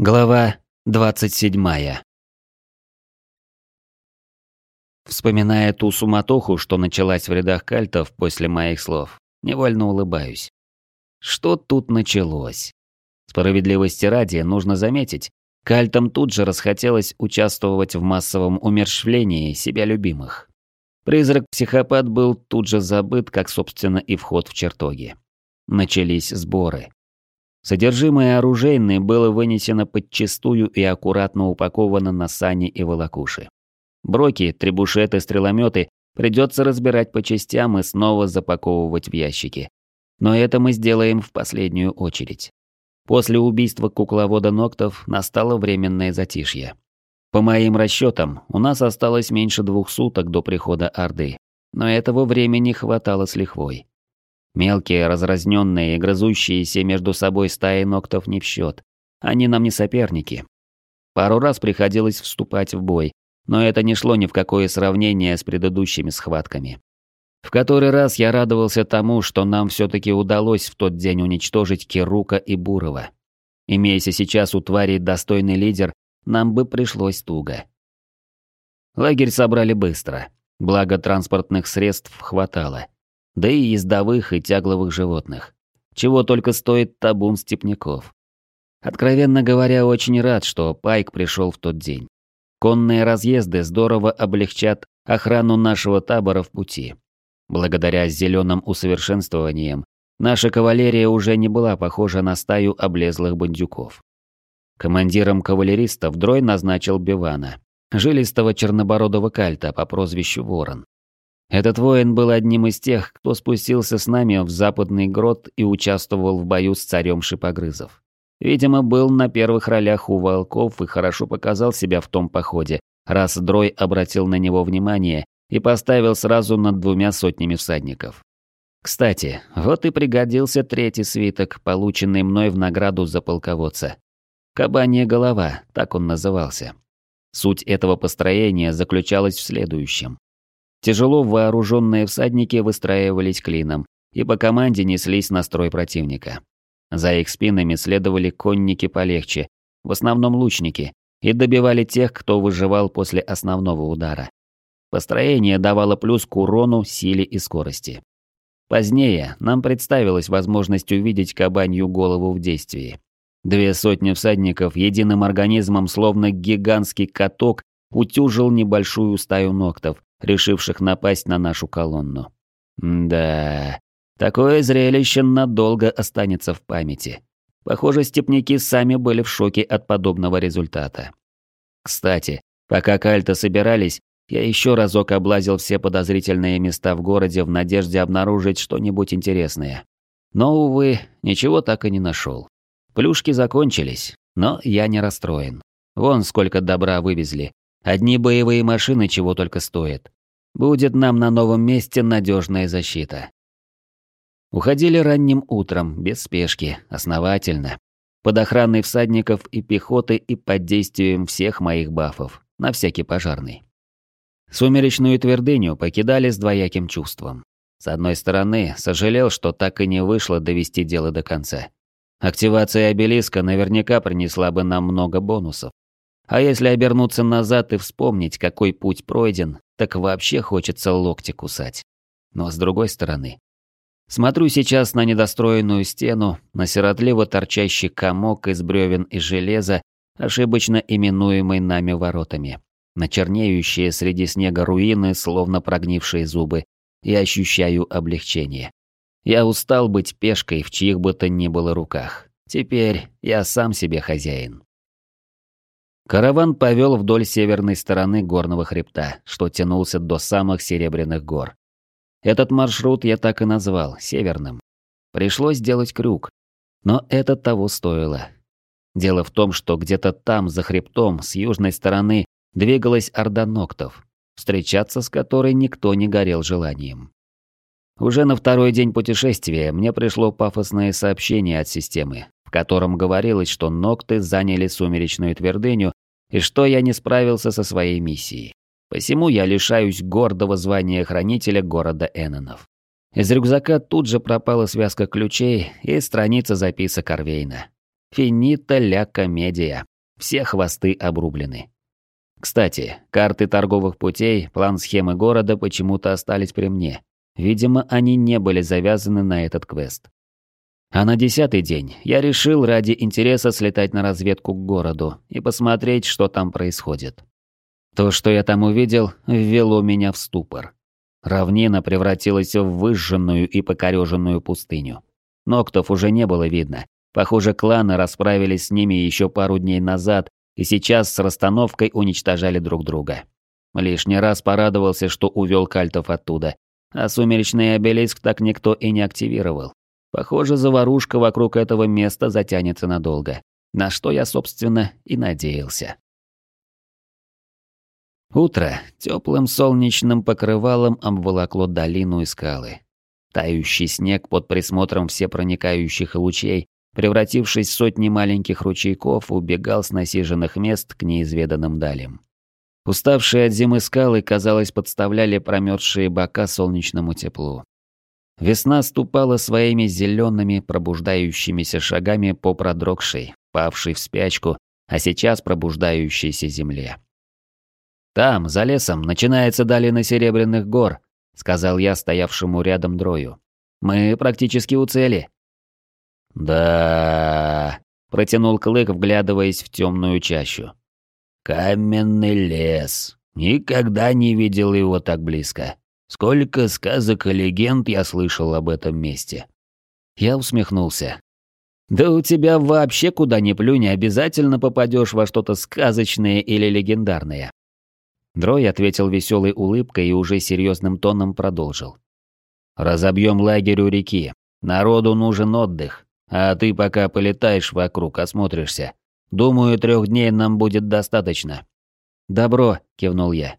Глава 27. Вспоминая ту суматоху, что началась в рядах кальтов после моих слов, невольно улыбаюсь. Что тут началось? Справедливости ради, нужно заметить, кальтам тут же расхотелось участвовать в массовом умерщвлении себя любимых. Призрак-психопат был тут же забыт, как, собственно, и вход в чертоги. Начались сборы. Содержимое оружейной было вынесено подчистую и аккуратно упаковано на сани и волокуши. Броки, требушеты, стрелометы придется разбирать по частям и снова запаковывать в ящики. Но это мы сделаем в последнюю очередь. После убийства кукловода Ноктов настало временное затишье. По моим расчетам, у нас осталось меньше 2 суток до прихода Орды, но этого времени хватало с лихвой. Мелкие, разразненные и грызущиеся между собой стаи Ноктов не в счет. Они нам не соперники. Пару раз приходилось вступать в бой, но это не шло ни в какое сравнение с предыдущими схватками. В который раз я радовался тому, что нам все-таки удалось в тот день уничтожить Кирука и Бурова. Имеясь сейчас у тварей достойный лидер, нам бы пришлось туго. Лагерь собрали быстро, благо транспортных средств хватало. Да и ездовых и тягловых животных. Чего только стоит табун степняков. Откровенно говоря, очень рад, что Пайк пришел в тот день. Конные разъезды здорово облегчат охрану нашего табора в пути. Благодаря зеленым усовершенствованиям, наша кавалерия уже не была похожа на стаю облезлых бандюков. Командиром кавалеристов Дрой назначил Бивана, жилистого чернобородого кальта по прозвищу Ворон. Этот воин был одним из тех, кто спустился с нами в западный грот и участвовал в бою с царем шипогрызов. Видимо, был на первых ролях у волков и хорошо показал себя в том походе, раз Дрой обратил на него внимание и поставил сразу над 2 сотнями всадников. Кстати, вот и пригодился 3-й свиток, полученный мной в награду за полководца. «Кабанья голова», так он назывался. Суть этого построения заключалась в следующем. Тяжело вооруженные всадники выстраивались клином и по команде неслись на строй противника. За их спинами следовали конники полегче, в основном лучники, и добивали тех, кто выживал после основного удара. Построение давало плюс к урону, силе и скорости. Позднее нам представилась возможность увидеть кабанью голову в действии. 2 сотни всадников единым организмом, словно гигантский каток, утюжил небольшую стаю Ноктов, решивших напасть на нашу колонну. Да, такое зрелище надолго останется в памяти. Похоже, степняки сами были в шоке от подобного результата. Кстати, пока кальты собирались, я еще разок облазил все подозрительные места в городе в надежде обнаружить что-нибудь интересное. Но, увы, ничего так и не нашел. Плюшки закончились, но я не расстроен. Вон сколько добра вывезли. Одни боевые машины чего только стоят. Будет нам на новом месте надежная защита. Уходили ранним утром, без спешки, основательно. Под охраной всадников и пехоты и под действием всех моих бафов, на всякий пожарный. Сумеречную твердыню покидали с двояким чувством. С одной стороны, сожалел, что так и не вышло довести дело до конца. Активация обелиска наверняка принесла бы нам много бонусов. А если обернуться назад и вспомнить, какой путь пройден, так вообще хочется локти кусать. Но с другой стороны, смотрю сейчас на недостроенную стену, на сиротливо торчащий комок из бревен и железа, ошибочно именуемый нами воротами, на чернеющие среди снега руины, словно прогнившие зубы, и ощущаю облегчение. Я устал быть пешкой в чьих бы то ни было руках. Теперь я сам себе хозяин. Караван повел вдоль северной стороны горного хребта, что тянулся до самых Серебряных гор. Этот маршрут я так и назвал северным. Пришлось сделать крюк, но это того стоило. Дело в том, что где-то там, за хребтом, с южной стороны, двигалась орда Ноктов, встречаться с которой никто не горел желанием. Уже на 2-й день путешествия мне пришло пафосное сообщение от системы, в котором говорилось, что Нокты заняли сумеречную твердыню и что я не справился со своей миссией. Посему я лишаюсь гордого звания хранителя города Эннонов. Из рюкзака тут же пропала связка ключей и страница записок Орвейна. Финита ля комедия. все хвосты обрублены. Кстати, карты торговых путей, план схемы города почему-то остались при мне. Видимо, они не были завязаны на этот квест. А на 10-й день я решил ради интереса слетать на разведку к городу и посмотреть, что там происходит. То, что я там увидел, ввело меня в ступор. Равнина превратилась в выжженную и покореженную пустыню. Ноктов уже не было видно. Похоже, кланы расправились с ними еще пару дней назад и сейчас с расстановкой уничтожали друг друга. Лишний раз порадовался, что увел кальтов оттуда, а сумеречный обелиск так никто и не активировал. Похоже, заварушка вокруг этого места затянется надолго, на что я, собственно, и надеялся. Утро теплым солнечным покрывалом обволокло долину и скалы. Тающий снег под присмотром всепроникающих лучей, превратившись в сотни маленьких ручейков, убегал с насиженных мест к неизведанным далям. Уставшие от зимы скалы, казалось, подставляли промерзшие бока солнечному теплу. Весна ступала своими зелеными, пробуждающимися шагами по продрогшей, павшей в спячку, а сейчас пробуждающейся земле. «Там, за лесом, начинается долина Серебряных гор», — сказал я стоявшему рядом Дрою. «Мы практически у цели». «Да...» — протянул Клык, вглядываясь в темную чащу. «Каменный лес. Никогда не видел его так близко. Сколько сказок и легенд я слышал об этом месте». Я усмехнулся. «Да у тебя вообще куда ни плюнь, обязательно попадешь во что-то сказочное или легендарное». Дрой ответил веселой улыбкой и уже серьезным тоном продолжил. «Разобьем лагерь у реки. Народу нужен отдых. А ты пока полетаешь вокруг, осмотришься. Думаю, 3 дней нам будет достаточно». «Добро», — кивнул я.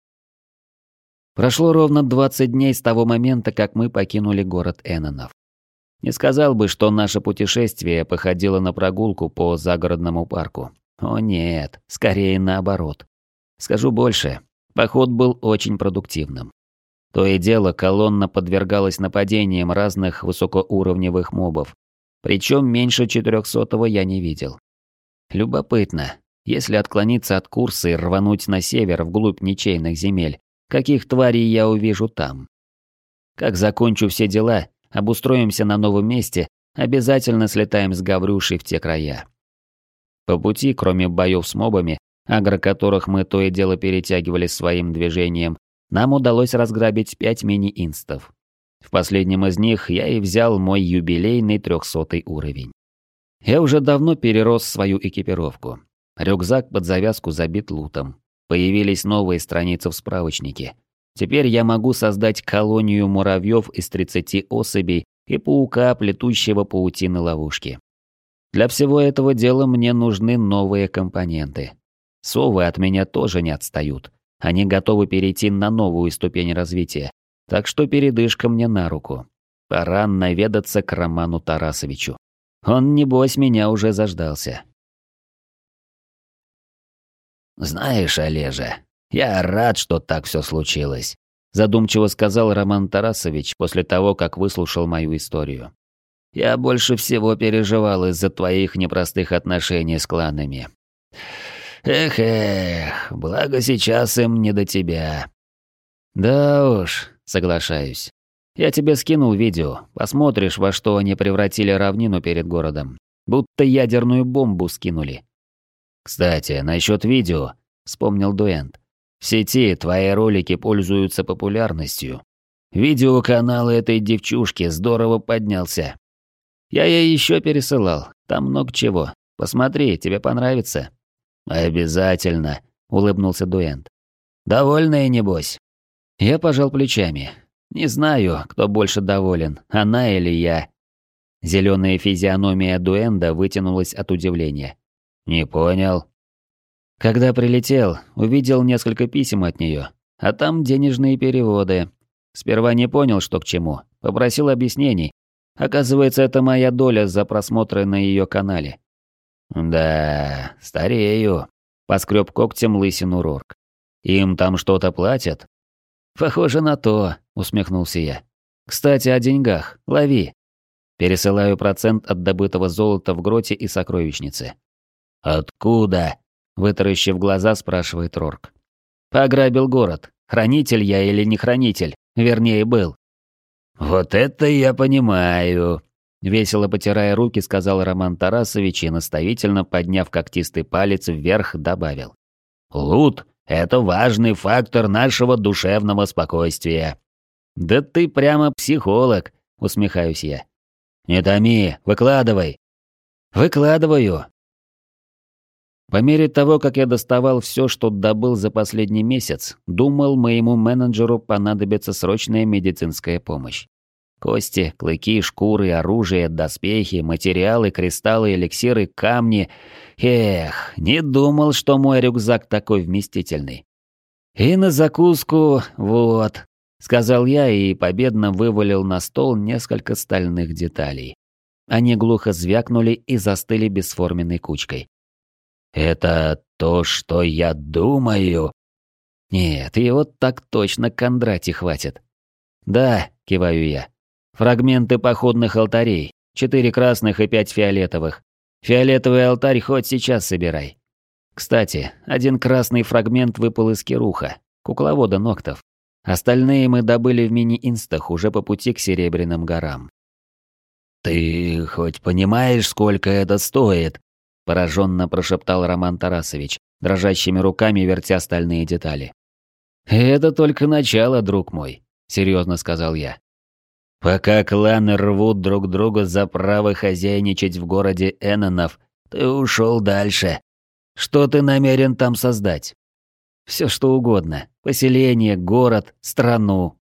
Прошло ровно 20 дней с того момента, как мы покинули город Эннонов. Не сказал бы, что наше путешествие походило на прогулку по загородному парку. О нет, скорее наоборот. Скажу больше, поход был очень продуктивным. То и дело, колонна подвергалась нападениям разных высокоуровневых мобов. Причем меньше 400-го я не видел. Любопытно, если отклониться от курса и рвануть на север вглубь ничейных земель, каких тварей я увижу там? Как закончу все дела, обустроимся на новом месте, обязательно слетаем с Гаврюшей в те края. По пути, кроме боев с мобами, агро которых мы то и дело перетягивали своим движением, нам удалось разграбить 5 мини-инстов. В последнем из них я и взял мой юбилейный 300-й уровень. Я уже давно перерос свою экипировку. Рюкзак под завязку забит лутом. Появились новые страницы в справочнике. Теперь я могу создать колонию муравьев из 30 особей и паука, плетущего паутины ловушки. Для всего этого дела мне нужны новые компоненты. Совы от меня тоже не отстают. Они готовы перейти на новую ступень развития. Так что передышка мне на руку. Пора наведаться к Роману Тарасовичу. Он, небось, меня уже заждался. «Знаешь, Олежа, я рад, что так все случилось», задумчиво сказал Роман Тарасович после того, как выслушал мою историю. «Я больше всего переживал из-за твоих непростых отношений с кланами. Эх, благо сейчас им не до тебя». «Да уж», соглашаюсь. Я тебе скинул видео, посмотришь, во что они превратили равнину перед городом. Будто ядерную бомбу скинули. Кстати, насчет видео, вспомнил Дуэнд. В сети твои ролики пользуются популярностью. Видеоканал этой девчушки здорово поднялся. Я ей еще пересылал, там много чего. Посмотри, тебе понравится. Обязательно, улыбнулся Дуэнд. Довольная, небось? Я пожал плечами. Не знаю, кто больше доволен, она или я. Зеленая физиономия Дуэнда вытянулась от удивления. Не понял. Когда прилетел, увидел несколько писем от нее, а там денежные переводы. Сперва не понял, что к чему, попросил объяснений. Оказывается, это моя доля за просмотры на ее канале. Да, старею. Поскреб когтем лысину Рорк. Им там что-то платят? «Похоже на то», — усмехнулся я. «Кстати, о деньгах. Лови. Пересылаю процент от добытого золота в гроте и сокровищнице». «Откуда?» — вытаращив глаза, спрашивает Рорк. «Пограбил город. Хранитель я или не хранитель? Вернее, был». «Вот это я понимаю», — весело потирая руки, сказал Роман Тарасович и, наставительно подняв когтистый палец вверх, добавил. «Лут — это важный фактор нашего душевного спокойствия». «Да ты прямо психолог», — усмехаюсь я. «Не томи, выкладывай». «Выкладываю». По мере того, как я доставал все, что добыл за последний месяц, думал, моему менеджеру понадобится срочная медицинская помощь. Кости, клыки, шкуры, оружие, доспехи, материалы, кристаллы, эликсиры, камни. Эх, не думал, что мой рюкзак такой вместительный. «И на закуску, вот», — сказал я и победно вывалил на стол несколько стальных деталей. Они глухо звякнули и застыли бесформенной кучкой. «Это то, что я думаю?» «Нет, и вот так точно Кондрати хватит». «Да», — киваю я. «Фрагменты походных алтарей. 4 красных и 5 фиолетовых. Фиолетовый алтарь хоть сейчас собирай. Кстати, один красный фрагмент выпал из Кируха, кукловода Ноктов. Остальные мы добыли в мини-инстах уже по пути к Серебряным горам». «Ты хоть понимаешь, сколько это стоит?» — пораженно прошептал Роман Тарасович, дрожащими руками вертя стальные детали. «Это только начало, друг мой», — серьезно сказал я. «Пока кланы рвут друг друга за право хозяйничать в городе Эннонов, ты ушел дальше. Что ты намерен там создать?» «Все что угодно. Поселение, город, страну.